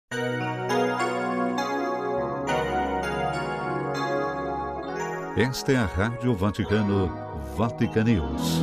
Esta é a Rádio Vaticano, Vatican News.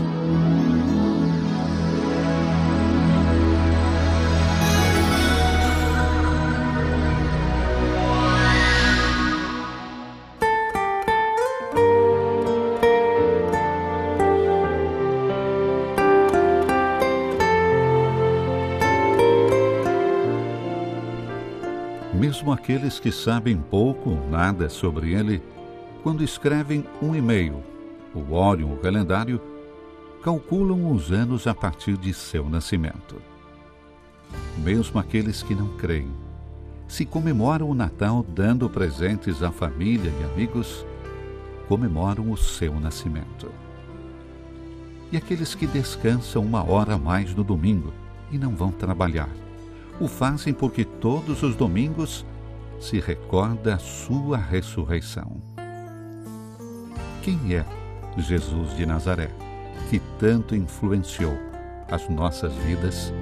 Mesmo aqueles que sabem pouco ou nada sobre ele, quando escrevem um e-mail ou olham o calendário, calculam os anos a partir de seu nascimento. Mesmo aqueles que não creem, se comemoram o Natal dando presentes à família e amigos, comemoram o seu nascimento. E aqueles que descansam uma hora a mais no domingo e não vão trabalhar, o fazem porque todos os domingos se recorda a sua ressurreição. Quem é Jesus de Nazaré, que tanto influenciou as nossas vidas?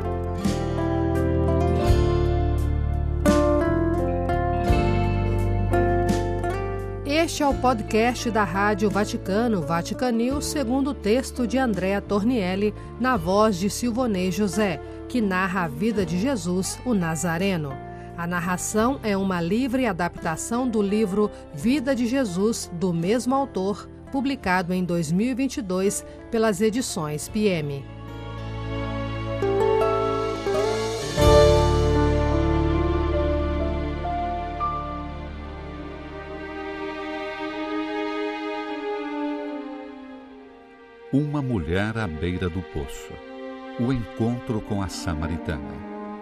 Este é o podcast da Rádio Vaticano, Vatican News, segundo o texto de Andrea Tornielli, na voz de Silvonei José, que narra a vida de Jesus, o Nazareno. A narração é uma livre adaptação do livro Vida de Jesus, do mesmo autor, publicado em 2022 pelas edições PM. Uma mulher à beira do poço. O encontro com a samaritana.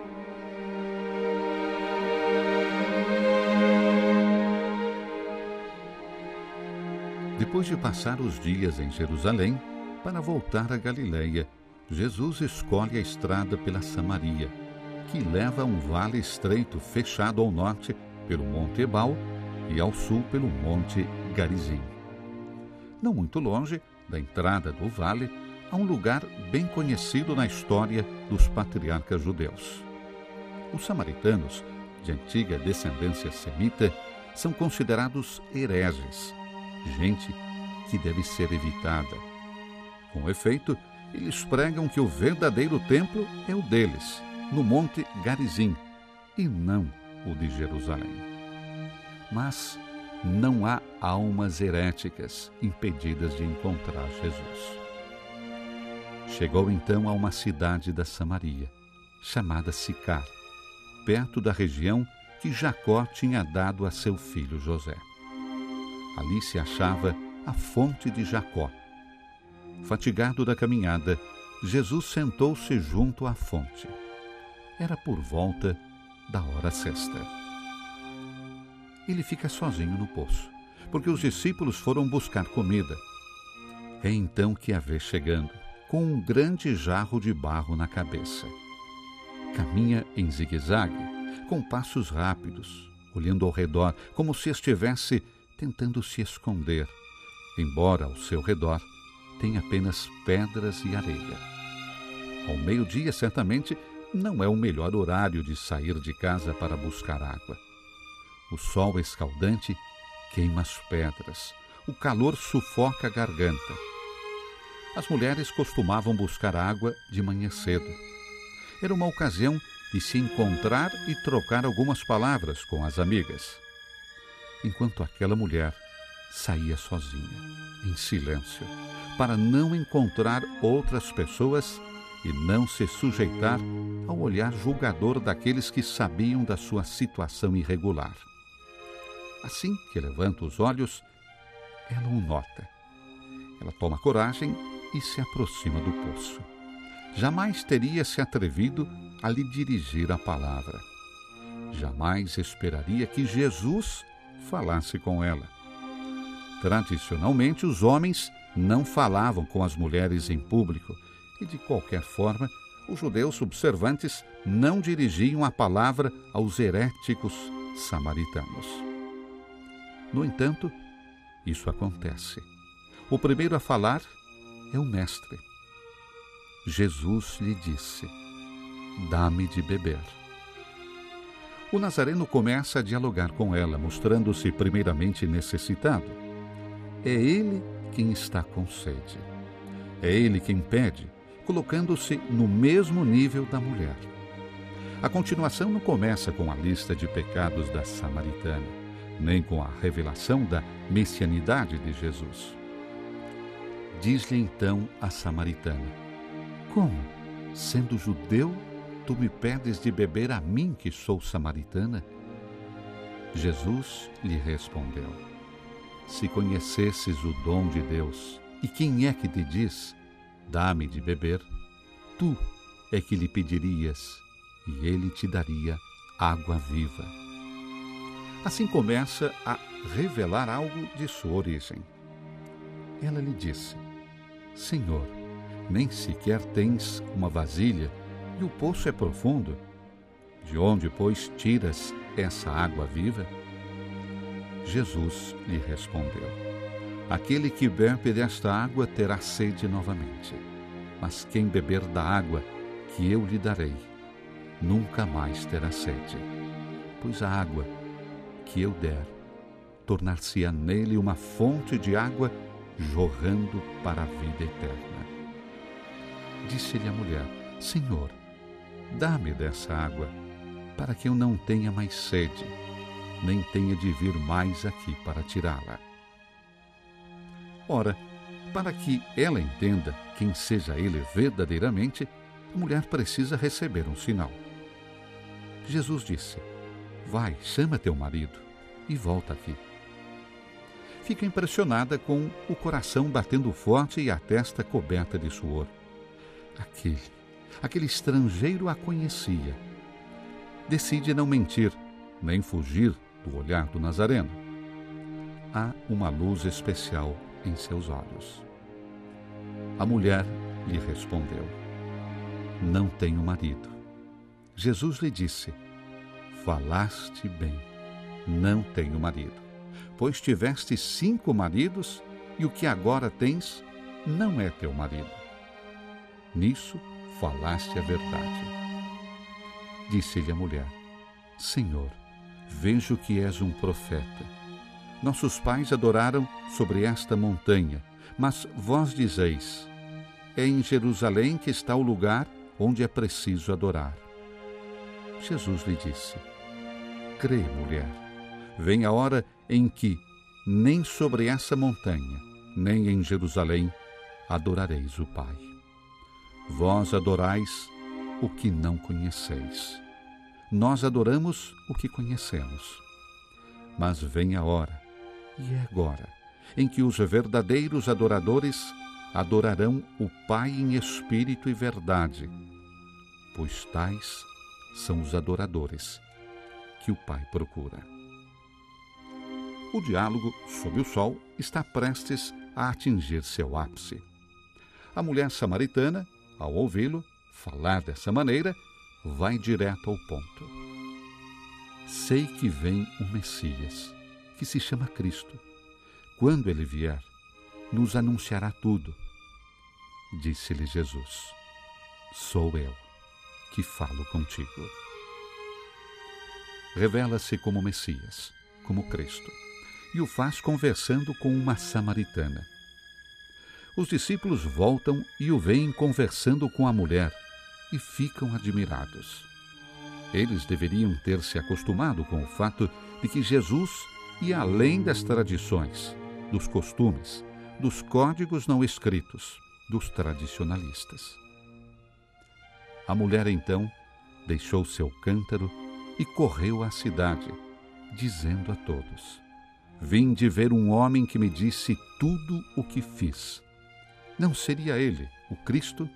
Depois de passar os dias em Jerusalém, para voltar a Galileia, Jesus escolhe a estrada pela Samaria, que leva a um vale estreito fechado ao norte pelo Monte Ebal e ao sul pelo Monte Garizim. Não muito longe da entrada do vale, há um lugar bem conhecido na história dos patriarcas judeus. Os samaritanos, de antiga descendência semita, são considerados hereges, gente que deve ser evitada. Com efeito, eles pregam que o verdadeiro templo é o deles, no Monte Garizim, e não o de Jerusalém. Mas não há almas heréticas impedidas de encontrar Jesus. Chegou então a uma cidade da Samaria, chamada Sicar, perto da região que Jacó tinha dado a seu filho José. Ali se achava a fonte de Jacó. Fatigado da caminhada, Jesus sentou-se junto à fonte. Era por volta da hora sexta. Ele fica sozinho no poço, porque os discípulos foram buscar comida. É então que a vê chegando, com um grande jarro de barro na cabeça. Caminha em zigue-zague, com passos rápidos, olhando ao redor, como se estivesse tentando se esconder, embora ao seu redor tenha apenas pedras e areia. Ao meio-dia, certamente, não é o melhor horário de sair de casa para buscar água. O sol escaldante queima as pedras, o calor sufoca a garganta. As mulheres costumavam buscar água de manhã cedo. Era uma ocasião de se encontrar e trocar algumas palavras com as amigas. Enquanto aquela mulher saía sozinha, em silêncio, para não encontrar outras pessoas e não se sujeitar ao olhar julgador daqueles que sabiam da sua situação irregular. Assim que levanta os olhos, ela o nota. Ela toma coragem e se aproxima do poço. Jamais teria se atrevido a lhe dirigir a palavra. Jamais esperaria que Jesus falasse com ela. Tradicionalmente, os homens não falavam com as mulheres em público e, de qualquer forma, os judeus observantes não dirigiam a palavra aos heréticos samaritanos. No entanto, isso acontece. O primeiro a falar é o mestre. Jesus lhe disse: "Dá-me de beber." O nazareno começa a dialogar com ela, mostrando-se primeiramente necessitado. É ele quem está com sede. É ele quem pede, colocando-se no mesmo nível da mulher. A continuação não começa com a lista de pecados da samaritana, nem com a revelação da messianidade de Jesus. Diz-lhe então a samaritana: Como, sendo judeu, tu me pedes de beber a mim, que sou samaritana? Jesus lhe respondeu: Se conhecesses o dom de Deus, e quem é que te diz, dá-me de beber, tu é que lhe pedirias, e ele te daria água viva. Assim começa a revelar algo de sua origem. Ela lhe disse: Senhor, nem sequer tens uma vasilha, e o poço é profundo. De onde, pois, tiras essa água viva? Jesus lhe respondeu: Aquele que bebe desta água terá sede novamente. Mas quem beber da água que eu lhe darei, nunca mais terá sede. Pois a água que eu der, tornar-se-á nele uma fonte de água jorrando para a vida eterna. Disse-lhe a mulher: Senhor, dá-me dessa água, para que eu não tenha mais sede, nem tenha de vir mais aqui para tirá-la. Ora, para que ela entenda quem seja ele verdadeiramente, a mulher precisa receber um sinal. Jesus disse: Vai, chama teu marido e volta aqui. Fica impressionada com o coração batendo forte e a testa coberta de suor. Aquele estrangeiro a conhecia. Decide não mentir, nem fugir do olhar do nazareno. Há uma luz especial em seus olhos. A mulher lhe respondeu: Não tenho marido. Jesus lhe disse: Falaste bem, não tenho marido, pois tiveste 5 maridos, e o que agora tens não é teu marido. Nisso falaste a verdade. Disse-lhe a mulher: Senhor, vejo que és um profeta. Nossos pais adoraram sobre esta montanha, mas vós dizeis: é em Jerusalém que está o lugar onde é preciso adorar. Jesus lhe disse: Crê, mulher, vem a hora em que nem sobre essa montanha, nem em Jerusalém, adorareis o Pai. Vós adorais o que não conheceis. Nós adoramos o que conhecemos. Mas vem a hora, e é agora, em que os verdadeiros adoradores adorarão o Pai em espírito e verdade, pois tais são os adoradores que o Pai procura. O diálogo sob o sol está prestes a atingir seu ápice. A mulher samaritana, ao ouvi-lo falar dessa maneira, vai direto ao ponto. Sei que vem o Messias, que se chama Cristo. Quando ele vier, nos anunciará tudo. Disse-lhe Jesus: Sou eu que falo contigo. Revela-se como Messias, como Cristo, e o faz conversando com uma samaritana. Os discípulos voltam e o veem conversando com a mulher e ficam admirados. Eles deveriam ter se acostumado com o fato de que Jesus ia além das tradições, dos costumes, dos códigos não escritos, dos tradicionalistas. A mulher, então, deixou seu cântaro e correu à cidade, dizendo a todos: Vim de ver um homem que me disse tudo o que fiz. Não seria ele, o Cristo?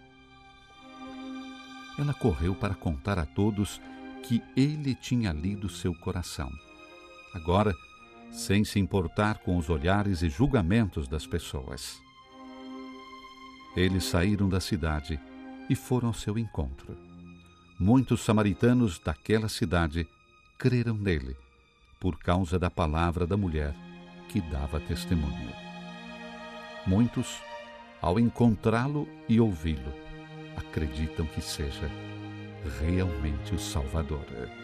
Ela correu para contar a todos que ele tinha lido seu coração. Agora, sem se importar com os olhares e julgamentos das pessoas. Eles saíram da cidade e foram ao seu encontro. Muitos samaritanos daquela cidade creram nele, por causa da palavra da mulher que dava testemunho. Muitos, ao encontrá-lo e ouvi-lo, acreditam que seja realmente o Salvador.